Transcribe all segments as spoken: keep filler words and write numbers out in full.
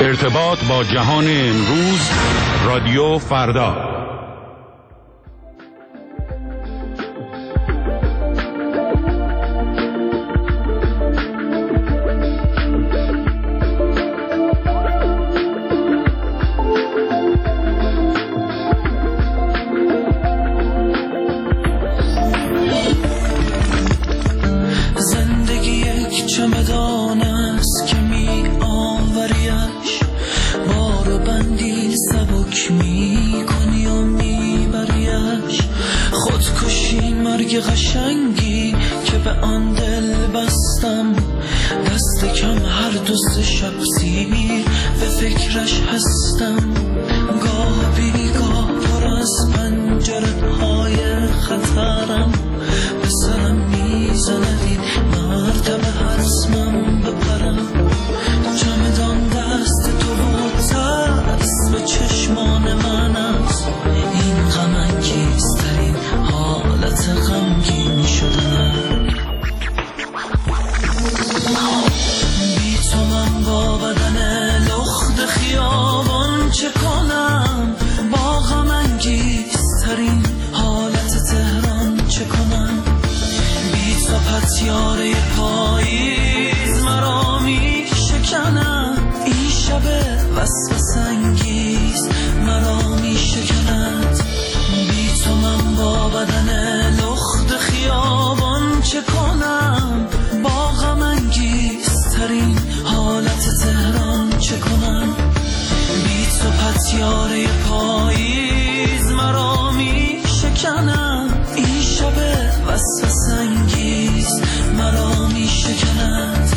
ارتباط با جهان امروز، رادیو فردا. قشنگی که به آن دل بستم، دست کم هر دوست شب سیر به فکرش هستم. گاه بیگاه پر از پنجره های خطرم، به سرم میزند این مرتبه حتمم بپرم. چمدان دست تو و ترس به چشمان من است، این غم انگیزترین حالت غمگین شدنم. بی تو من با بدن لخت خیابان چه کنم، با غم انگیزترین حالت تهران چه کنم. بی تو پتیاره پاییز مرا می شکنم، این شب وسوسه انگیز مرا می شکند. بی تو من با بدن لخت خیابان چه کنم، با غم انگیزترین حالت تهران چه کنم. بی تو پتیاره پاییز مرا می شکنم، این شب وسوسه انگیز مرا می شکند.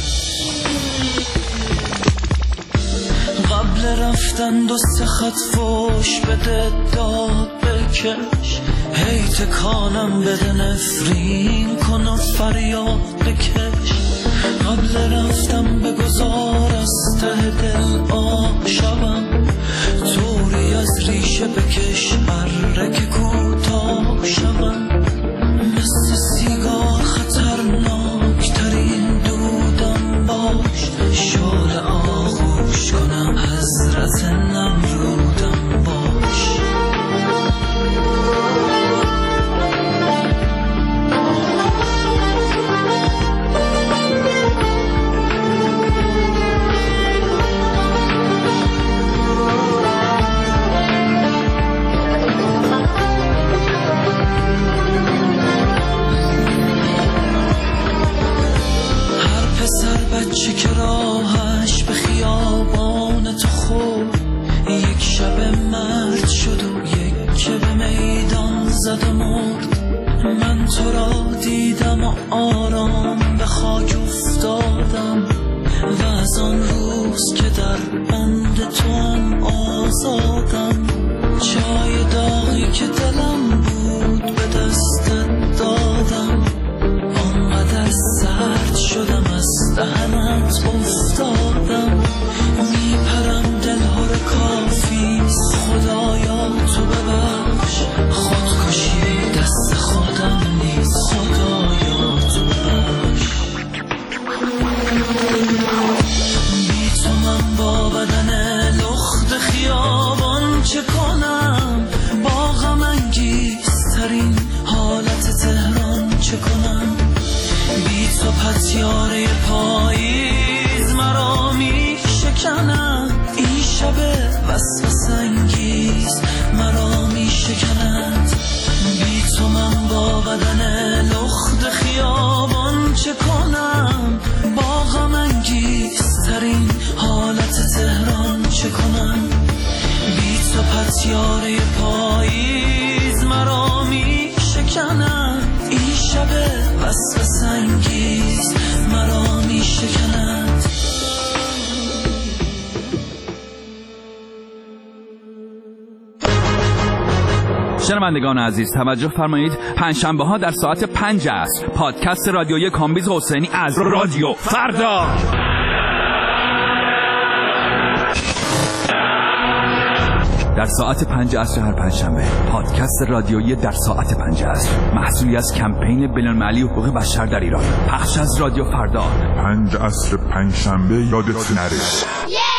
قبل رفتن دو سه خط فوش بده داد بکش، هی تکانم بده نفرین کن و فریاد بکش. قبل رفتم بگذار از ته دل آب شبم، توری از ریشه بکش برک کوتاه شبم. مثل سیگار خطرناک ترین دودم باش، شعله آغوش کنم حضرت نمرودم باش. بچه که راهش به خیابان تو خورد، یک شب مرد شد و یک که به میدان زد و مرد. من تو را دیدم و آرام به خاک افتادم، و از آن روز که در بند تو هم آزادم. چای داغی که دلم بود به دستت دادم، آنقدر سرد شدم از دهنت افتادم. میپرم دلهور کافیست خدایا تو ببخش، خودکشی دست خودم نیست خدایا تو ببخش. بی تو من با بدن لخت خیابان چه کنم، با غم انگیزترین حالت تهران چه کنم. بی تو پتیاره پاییز مرا می شکنم، این شب وسوسه انگیز مرا می شکند. بی تو من با بدن لخت خیابان چه کنم، با غم انگیزترین حالت تهران چه کنم. بی تو پتیاره پاییز مرا می شکنم، این شب وسوسه انگیز مرا می شکند. شنوندگان عزیز توجه فرمایید، پنجشنبه ها در ساعت پنج است پادکست رادیویی کامبیز حسینی از رادیو فردا. در ساعت پنج عصر هر پنجشنبه پادکست رادیویی در ساعت پنج عصر، محصولی از کمپین بین‌المللی حقوق بشر در ایران، پخش از رادیو فردا. پنج عصر پنجشنبه یادت نره.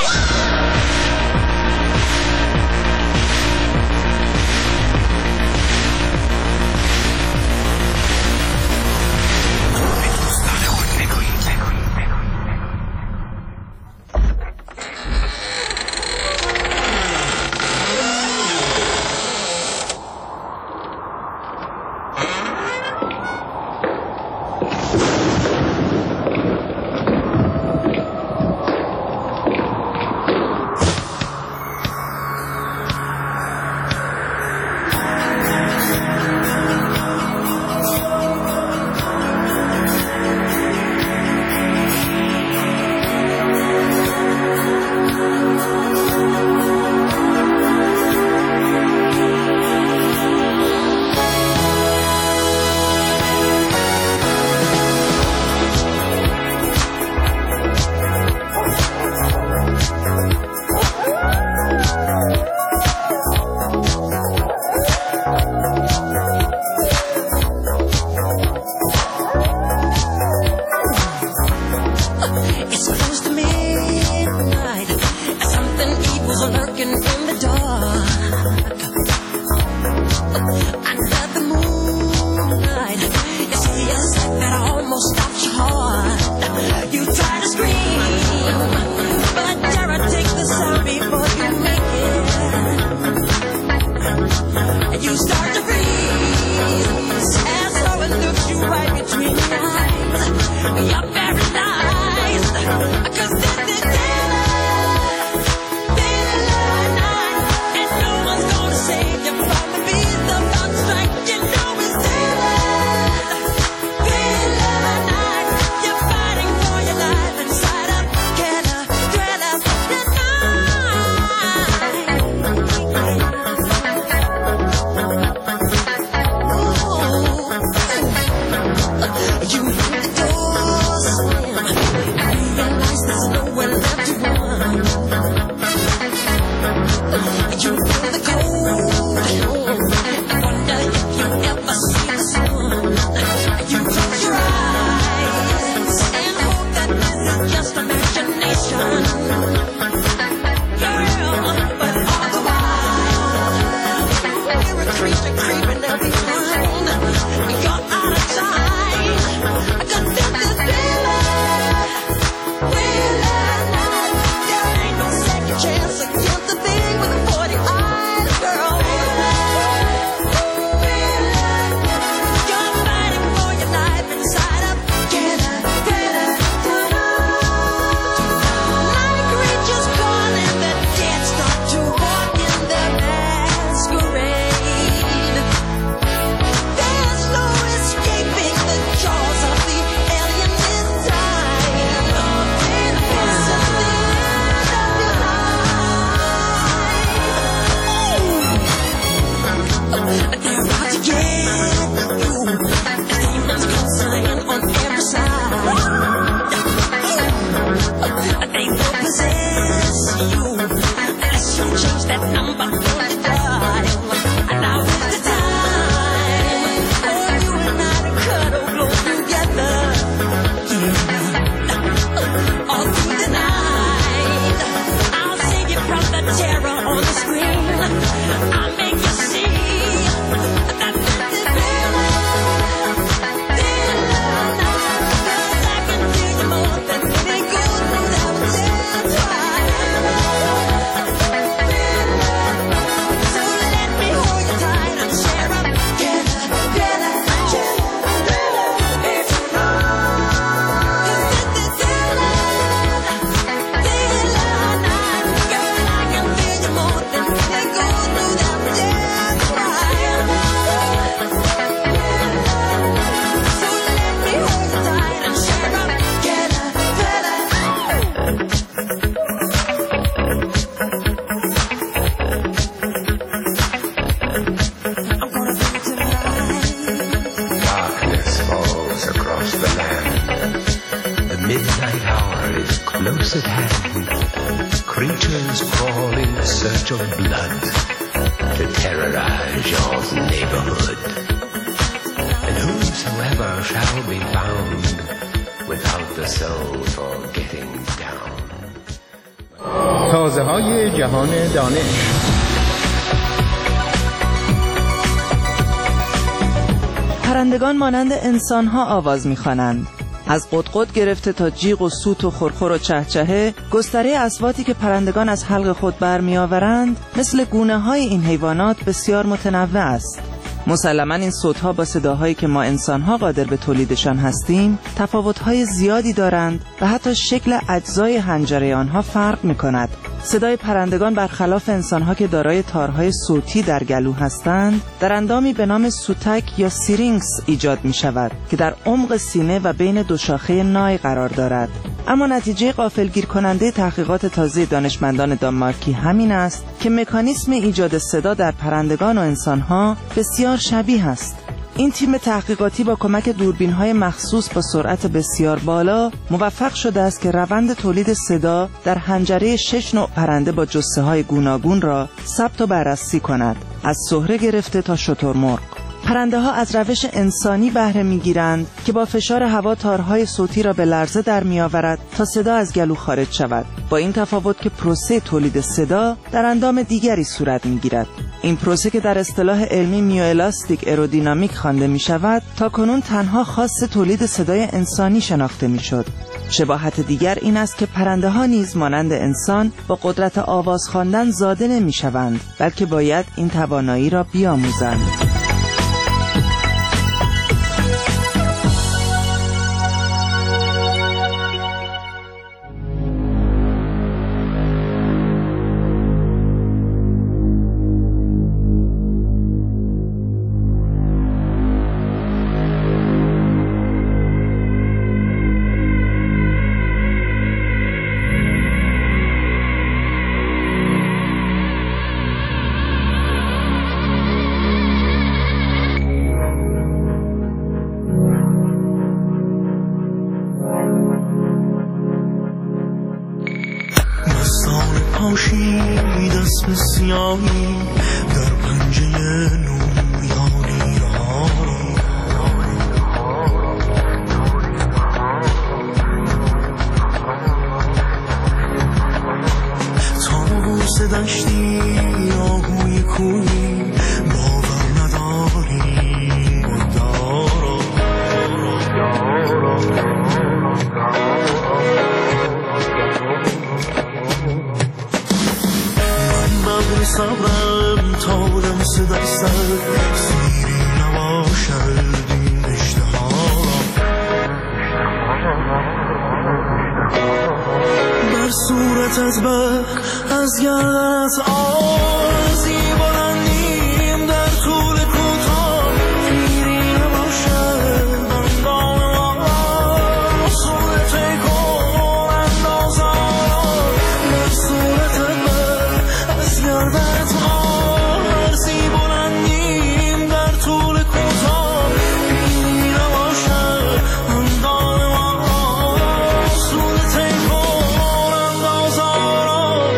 close at hand. Creatures crawl in search of blood to terrorize your neighborhood. And whosoever shall be found without the soul for getting down. آوازه‌های جهان دانش. پرندگان مانند انسان‌ها آواز می‌خوانند. از قدقد گرفته تا جیغ و سوت و خرخر و چهچهه، گستره اصواتی که پرندگان از حلق خود برمی‌آورند مثل گونه‌های این حیوانات بسیار متنوع است. مسلماً این صوت‌ها با صداهایی که ما انسان‌ها قادر به تولیدشان هستیم تفاوت‌های زیادی دارند و حتی شکل اجزای حنجره آنها فرق می‌کند. صدای پرندگان برخلاف انسان‌ها که دارای تارهای صوتی در گلو هستند، در اندامی به نام سوتک یا سیرینکس ایجاد می‌شود که در عمق سینه و بین دو شاخه نای قرار دارد. اما نتیجه غافلگیر کننده تحقیقات تازه دانشمندان دانمارکی همین است که مکانیسم ایجاد صدا در پرندگان و انسان‌ها بسیار شبیه است. این تیم تحقیقاتی با کمک دوربین‌های مخصوص با سرعت بسیار بالا موفق شده است که روند تولید صدا در حنجره شش نوع پرنده با جثه‌های گوناگون را ثبت و بررسی کند، از سهره گرفته تا شترمرغ. پرنده ها از روش انسانی بهره می‌گیرند که با فشار هوا تارهای صوتی را به لرزه در می‌آورد تا صدا از گلو خارج شود، با این تفاوت که پروسه تولید صدا در اندام دیگری صورت می‌گیرد. این پروسه که در اصطلاح علمی میوالاستیک ایرودینامیک خوانده می‌شود، تا کنون تنها خاص تولید صدای انسانی شناخته می‌شد. شباهت دیگر این است که پرنده ها نیز مانند انسان با قدرت آواز خواندن زاده نمی‌شوند، بلکه باید این توانایی را بیاموزند. پاشید اسم سیاهی در پنجه نومیانی را تابوس دشتی آهوی کوی باور نداری دارا صبرم تا دم صدای سر سیری نباشد این اشتها بر صورتت بر از گردت آرزی بلندیم در طول کوتاه پیری نباشد اندام ما صورت کن اندازم بر صورتت بر از گردت آرزی بلندیم در طول کوتاه پیری نباشد اندام ما صورت کن اندازم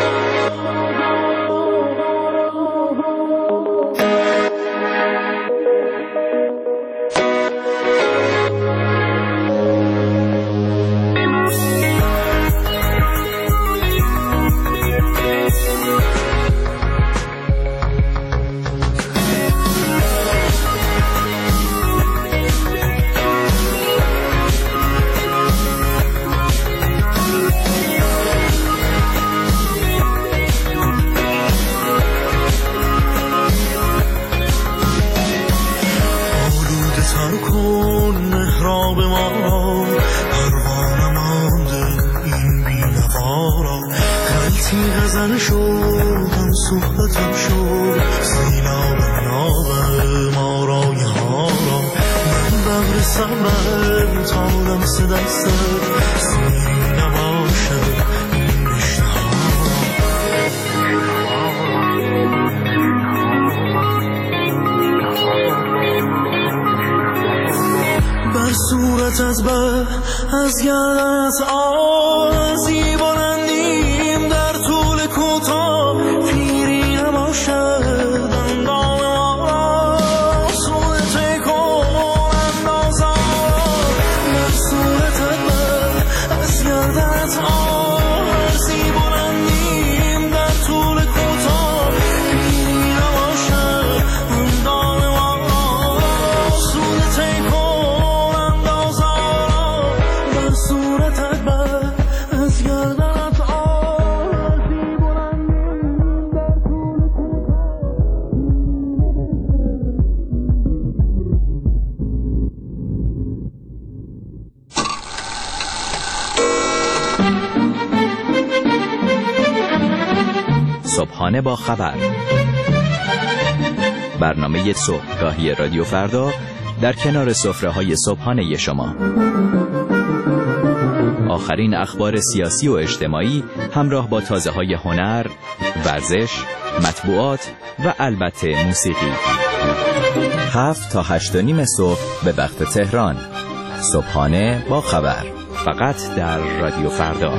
غزل شد هم صحبتم شد سیلاب ناب ما را یه ها را من ببر صبر تالم صدای سر سیری نباشد این اشتها بر صورتت بر از گردت آرزی بلندیم در طول کوتاه پیری نباشد اندام ما صورت کن اندازم بر صورتت بر از گردت آرزی بلندیم صبحانه با خبر، برنامه صبحگاهی رادیو فردا در کنار سفره‌های صبحانه شما. آخرین اخبار سیاسی و اجتماعی همراه با تازه‌های هنر، ورزش، مطبوعات و البته موسیقی. هفت تا هشت و نیم صبح به وقت تهران. صبحانه با خبر، فقط در رادیو فردا.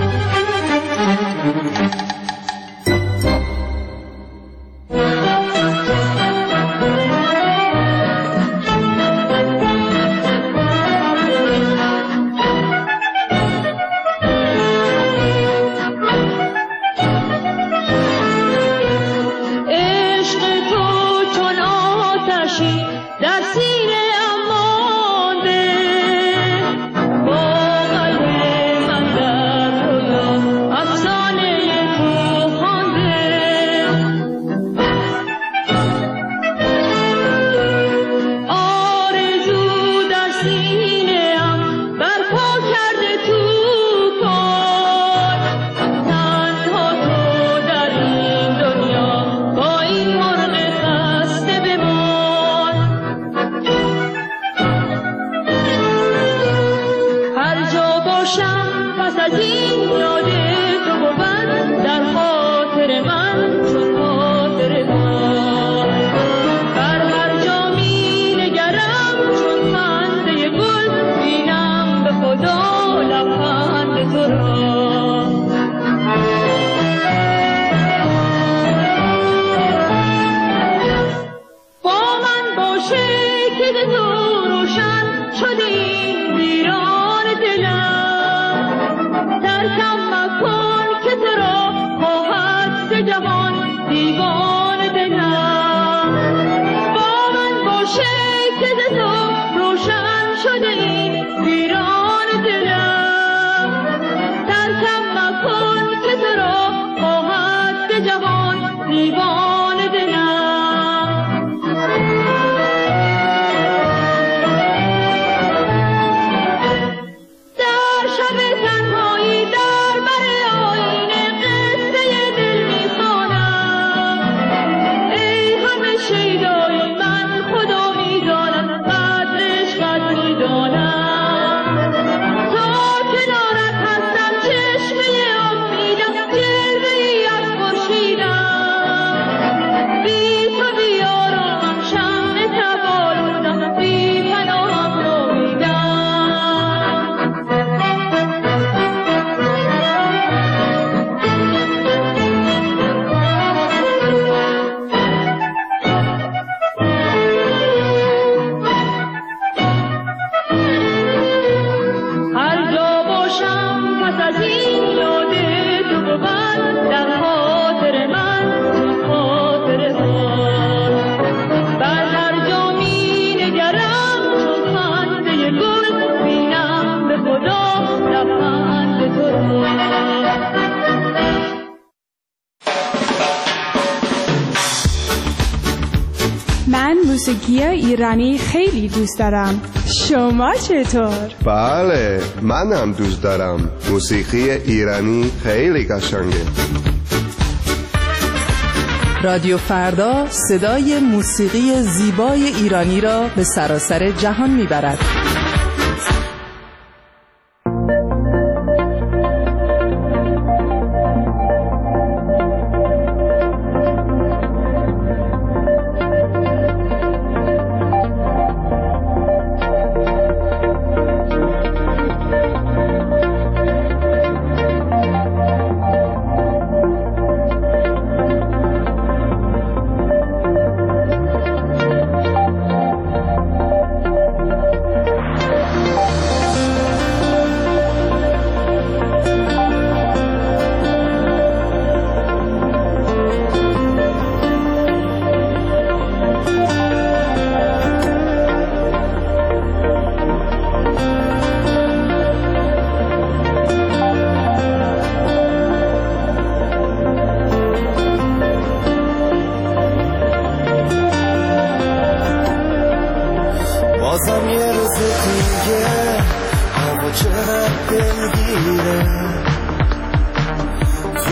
موسیقی ایرانی خیلی دوست دارم. شما چطور؟ بله، من هم دوست دارم. موسیقی ایرانی خیلی قشنگه. رادیو فردا صدای موسیقی زیبای ایرانی را به سراسر جهان میبرد.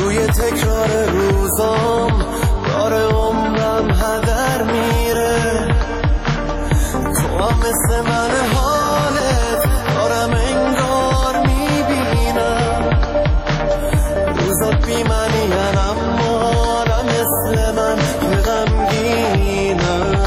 توی تکرار روزام داره عمرم هدر میره. تو هم مثل من حالت دارم انگار میبینم. روزات بی منی اما آدم مثل من یه غمگینم.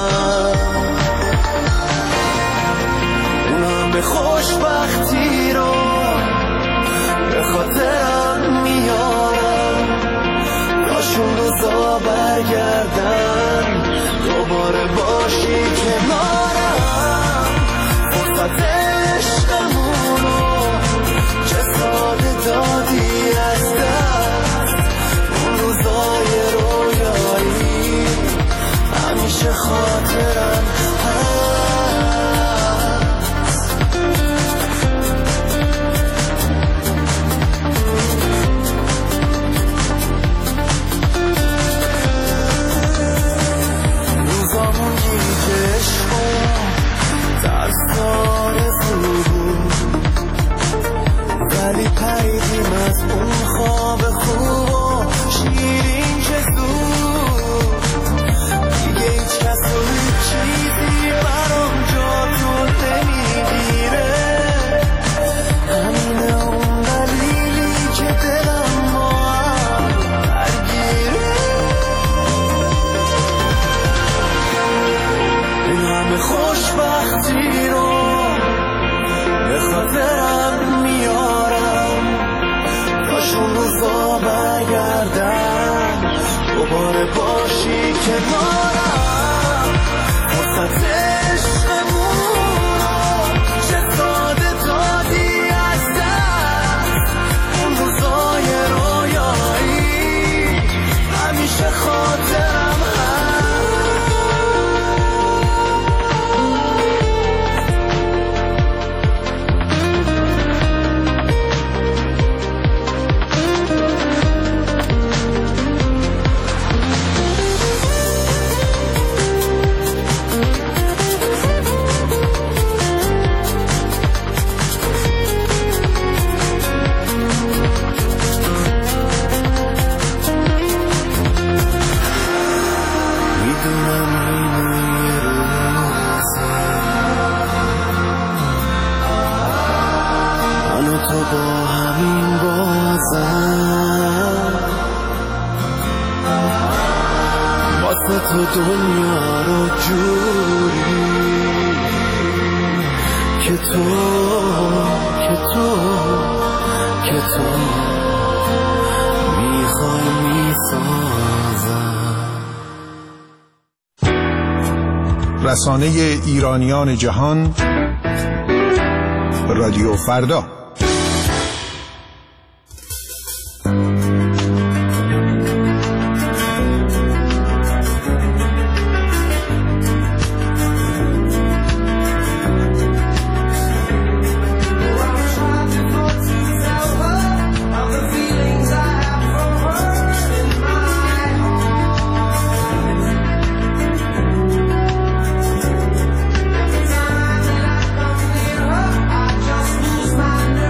اونم به خوشبختی رو به خاطرم میارم. داشون روزا برگردن دوباره باشی کنارم. فرصت عشقمونو چه ساده دادی از دست. اون روزای رویایی همیشه خاطرم هست. روزامون گیجشون ترسان بود، ولی پریدیم از اون خواب خوب و شیرین که زود. دیگه هیچ کس و هیچ چیزی برام جاتون نمیگیره. همینه اون دلیلی که دلم با هم درگیره. این همه خوشبختی رو به خاطرم میارم. داشون روزا برگردن دوباره باشی کنارم. فرصت عشقمون رو چه ساده دادی از دست. اون روزای رویایی همیشه خاطرم هست. تو دنیا رو جوری که تو که تو که تو میخوای میسازم. رسانه ایرانیان جهان، رادیو فردا. My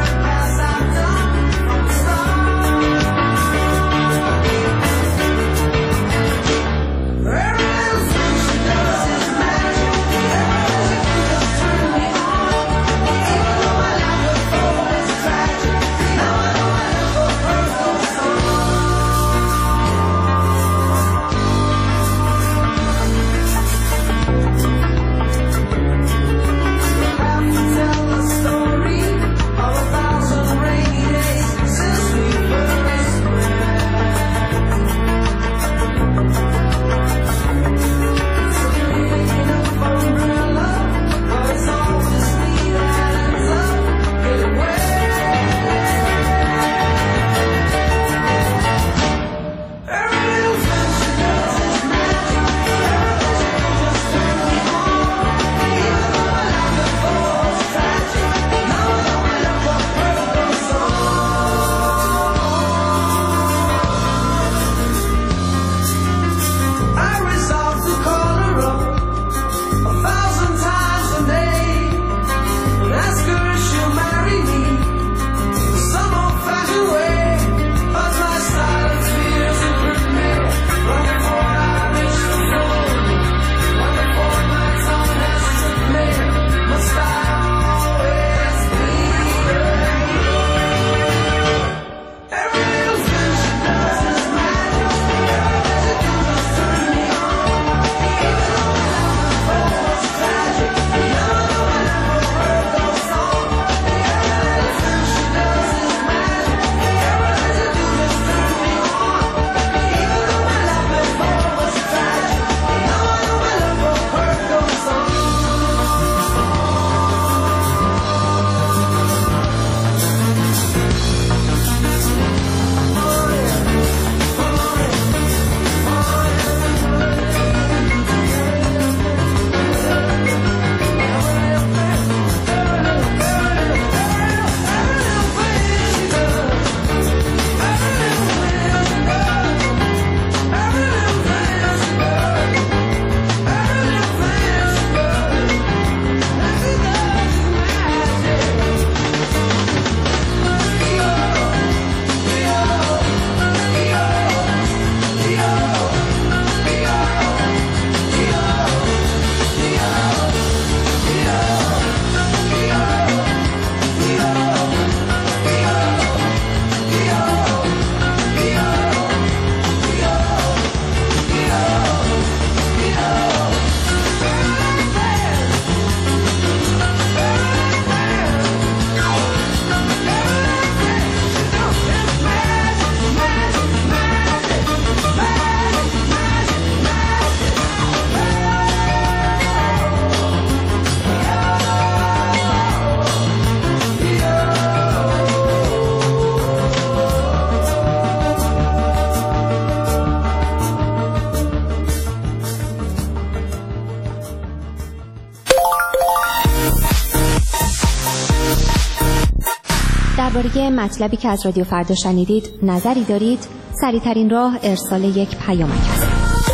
درباره مطلبی که از رادیو فردا شنیدید نظری دارید؟ سریع‌ترین راه ارسال یک پیامک است.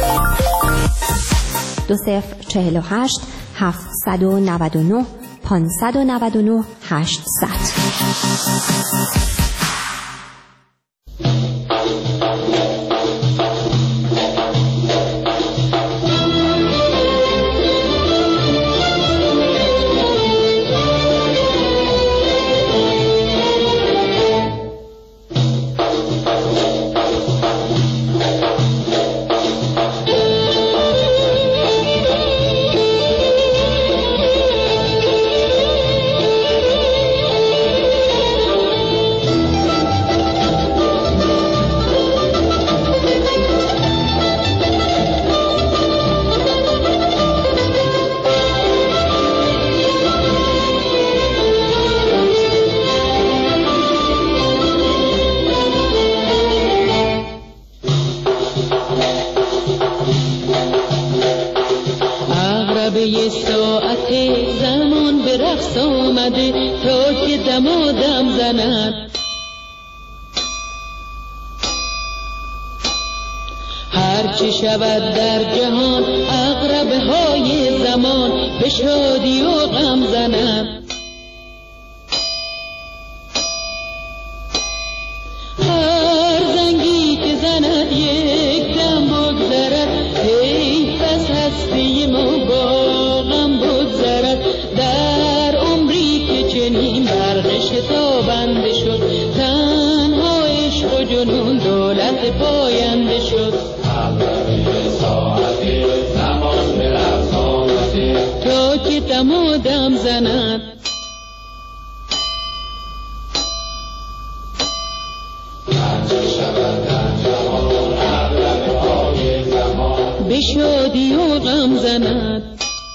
دو صفر چهل و هشت هفتصد و نود و نه پانصد و نود و نه هشتصد. هرچی شود در جهان عقربه های زمان به شادی و غم زنند. هر زنگی که زند یک دم بگذرد، ای پس هستی ما با غم بگذرد. در عمری که چنین برق شتابنده شد، تنها عشق و جنون دولت پاینده شد. تا که دم و دم زند، به شادی و غم زند.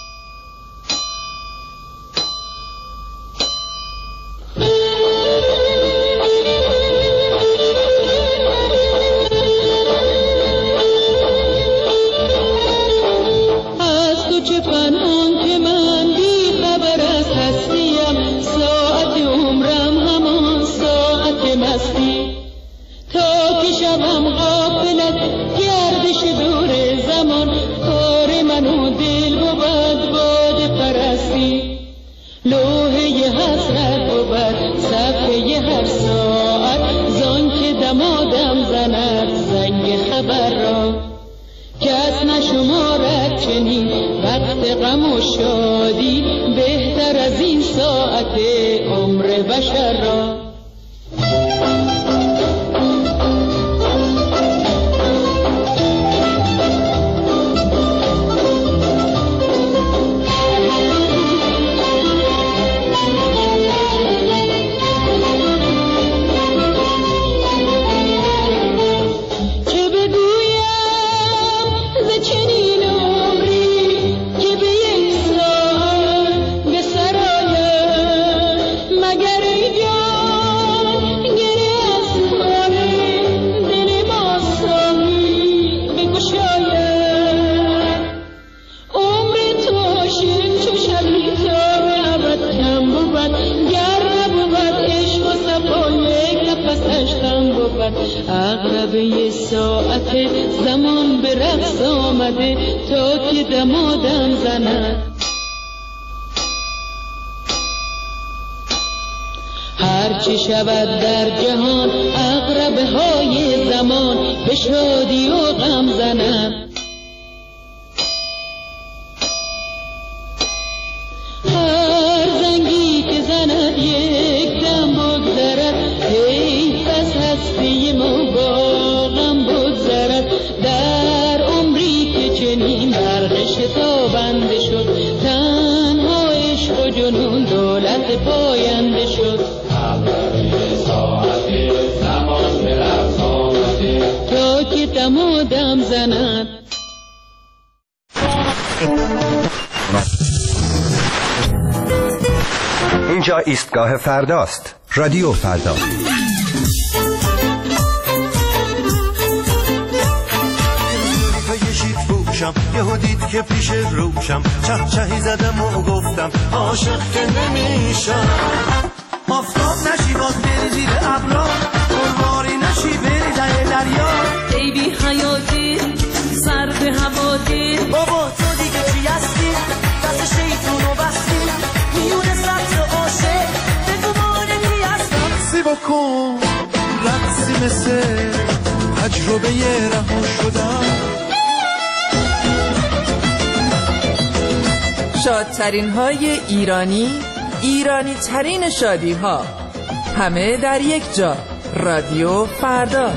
غم و شادی بهتر از این ساعت عمر بشر را. عقربه ساعت زمان به رقص آمده تا که دم و دم زند. هرچی شود در جهان عقربه های زمان به شادی و غم زند. هر زنگی که زند یک دم بگذرد، ای پس هستی ما با غم بگذرد. در عمری که چنین برق شتابنده شد، تنها عشق و جنون دولت پاینده شد. تا که دم و دم زند. اینجا ایستگاه فرداست. رادیو فردا. یهو دید که پیش روشم، چه چهی زدم و گفتم عاشق که نمیشم. آفتاب نشی باز بری زیر ابرا، قربانی نشی بری در دریا. ای بی حیاتی سر به هواتی، بابا تو دیگه چی هستی؟ دست شیطونو بستی میونه سبز عاشق، بگو مانه کی هستم. رقصی بکن رقصی مثل تجربه رها شدن. شادترین های ایرانی، ایرانی ترین شادی ها، همه در یک جا. رادیو فردا.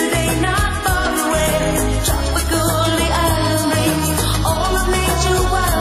All of nature wild.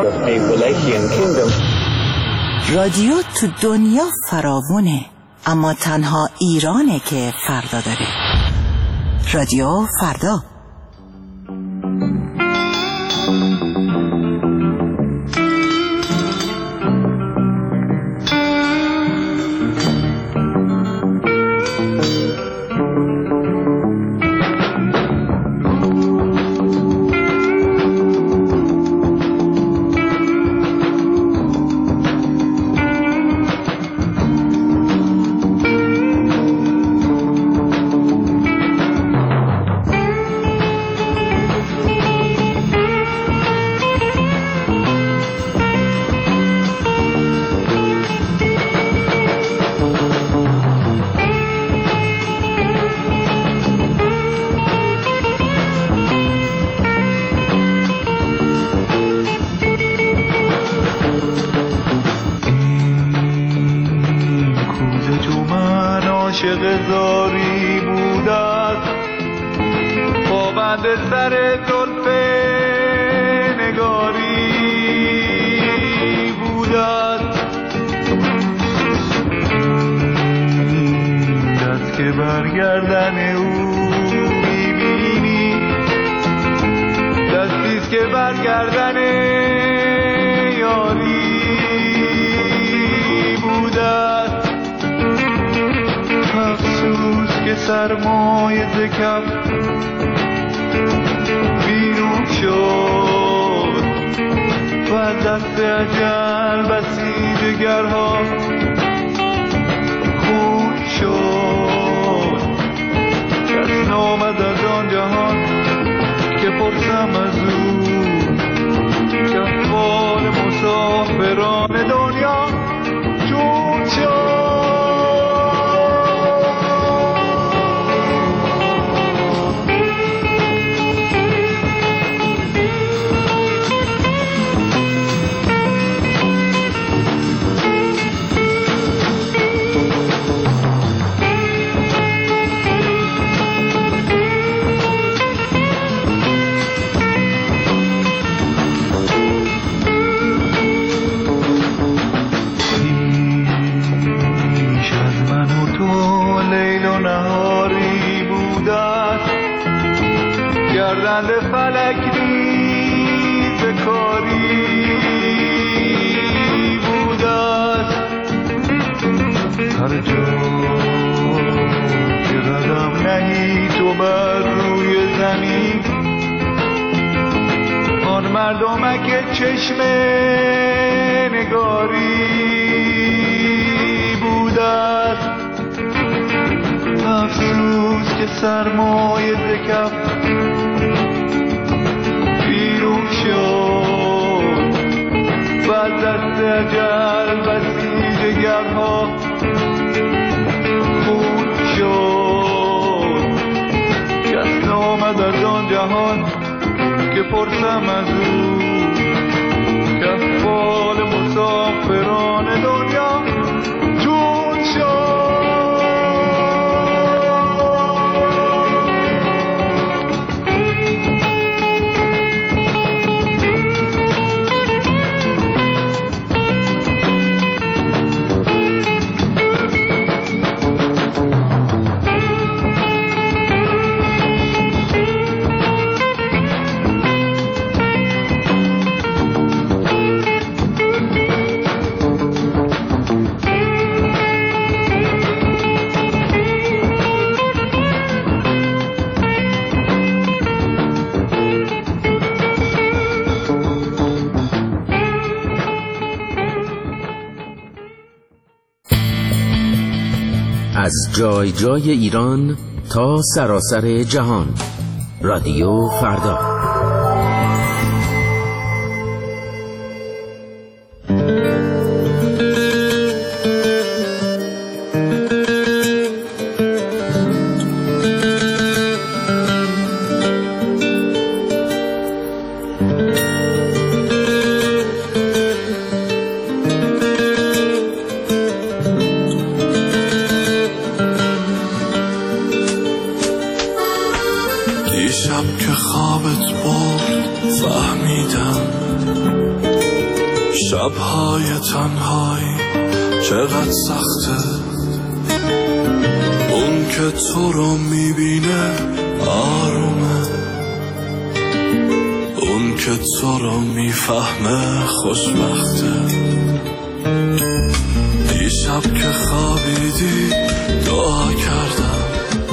of a Wallachian kingdom. رادیو تو دنیا فراوونه، اما تنها ایرانه که فردا داره. رادیو فردا. عاشق زاری بودت پابند سر زلف نگاری بودت دست که برگردن او میبینی دستیست که برگردن یاری بودت افسوس که سرمایه ز کف بیرون شد و از دست اجل بسی جگرها خون شد کس نامد از آن جهان که پرسم از او که احوال مسافران دنیا چون شد. گردند فلک نیز کاری بودست هر جا که قدم نهی تو بر روی زمین آن مردمک چشم نگاری بودست افسوس که سرمایه ز کف بیرون شد و از دست اجل بسی جگرها خون شد کس نامد از آن جهان که پرسم از او که احوال مسافران دنیا چون شد. از جای جای ایران تا سراسر جهان. رادیو فردا. دیشب که خوابت برد فهمیدم شبهای تنهایی چقدر سخته، اون که تو رو میبینه آرومه، اون که تو رو میفهمه خوشبخته. دیشب که خوابیدی دعا کردم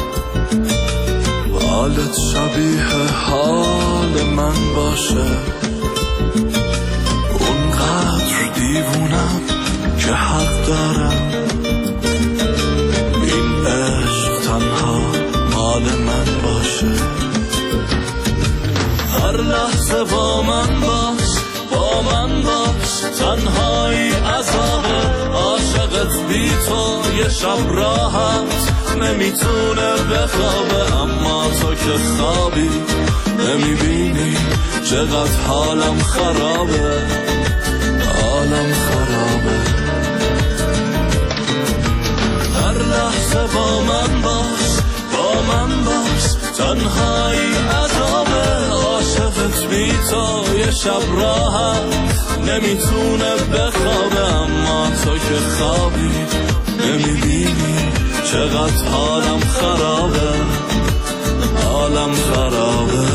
حالت شبیه حال من باشه، اونقدر دیوونم که حق دارم این عشق تنها مال من باشه. هر لحظه با من باش، با من باش، تنهایی عذابه، عاشقت بی تو یه شب راحت نمیتونه بخوابه، اما تو که خوابی نمیبینی چقدر حالم خرابه، حالم خرابه. هر لحظه با من باش، با من باش، تنهایی عذابه، عاشقت بی تو یه شب راحت نمیتونه بخوابه، اما تو که خوابی نمیبینی چقدر حالم خرابه، حالم خرابه.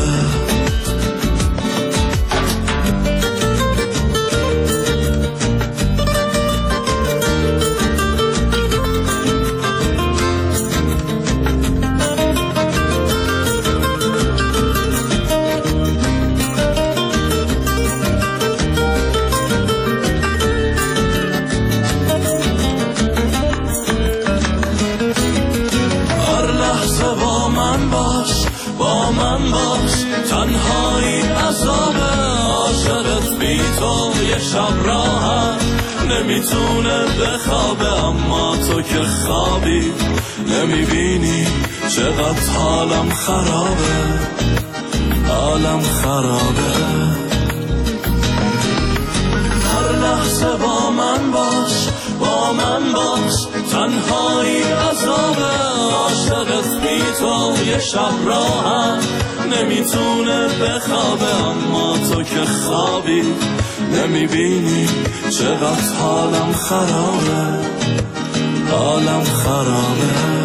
تنهایی عذابه، عاشقت بی تو یه شب راحت نمیتونه بخوابه، اما تو که خوابی نمیبینی چقدر حالم خرابه، حالم خرابه. هر لحظه با من باش، با من باش، تنهایی عذابه، عاشقت بی تو یه شب راحت نمیتونه بخوابه، اما تو که خوابی نمیبینی چقدر حالم خرابه، حالم خرابه.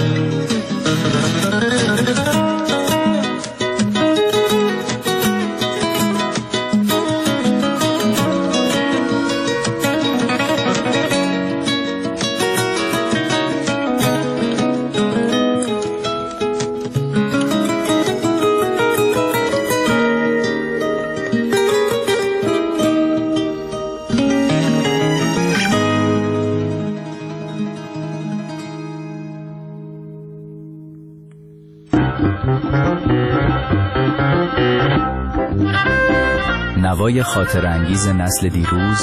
نوای خاطر انگیز نسل دیروز،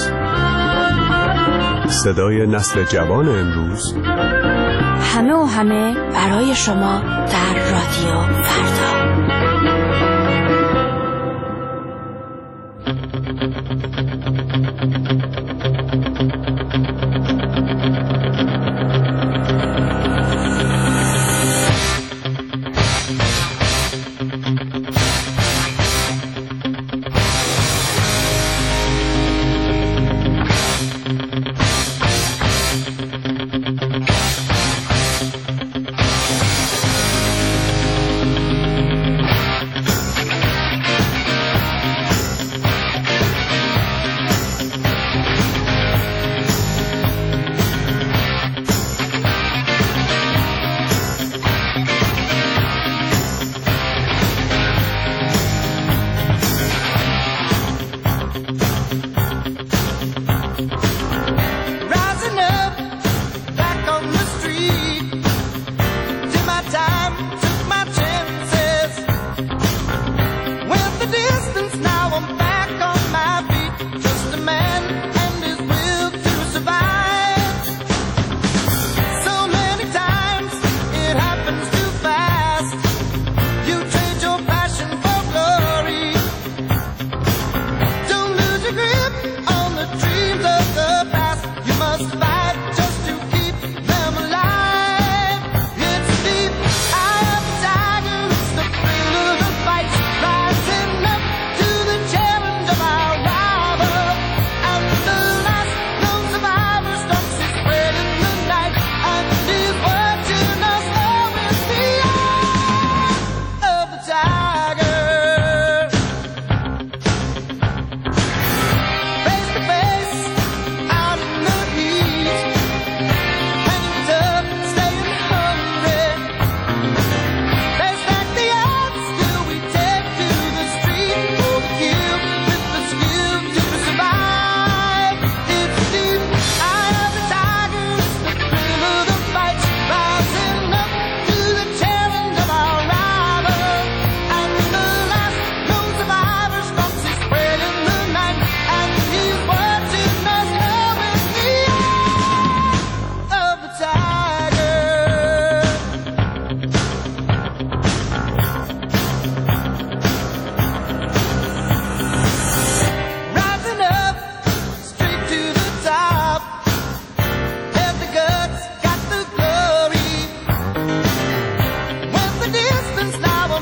صدای نسل جوان امروز، همه و همه برای شما در رادیو فردا.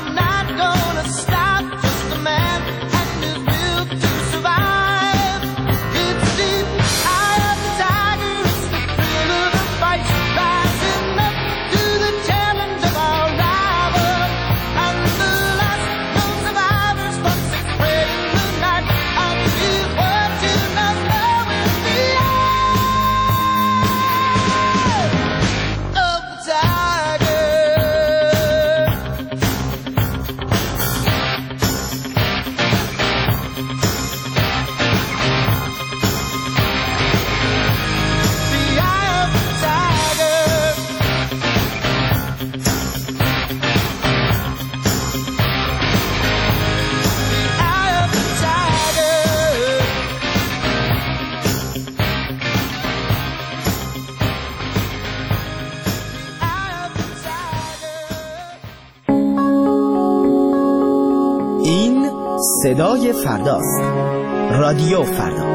صدای فرداست. رادیو فردا.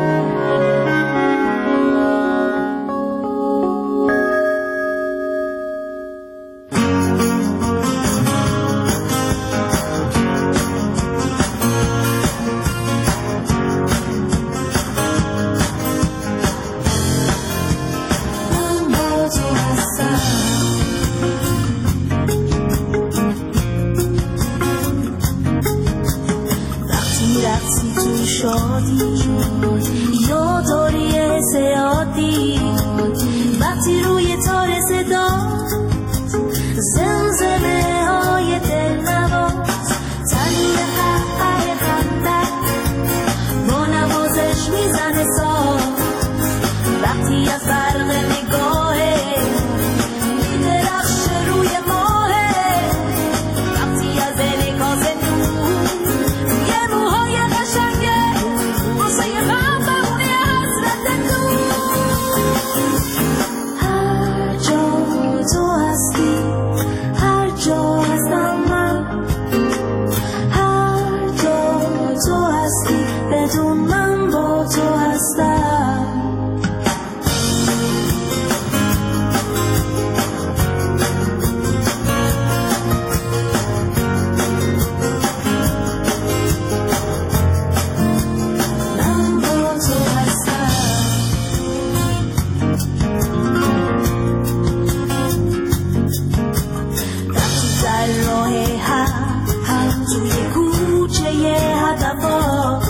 توی کوچه هدفا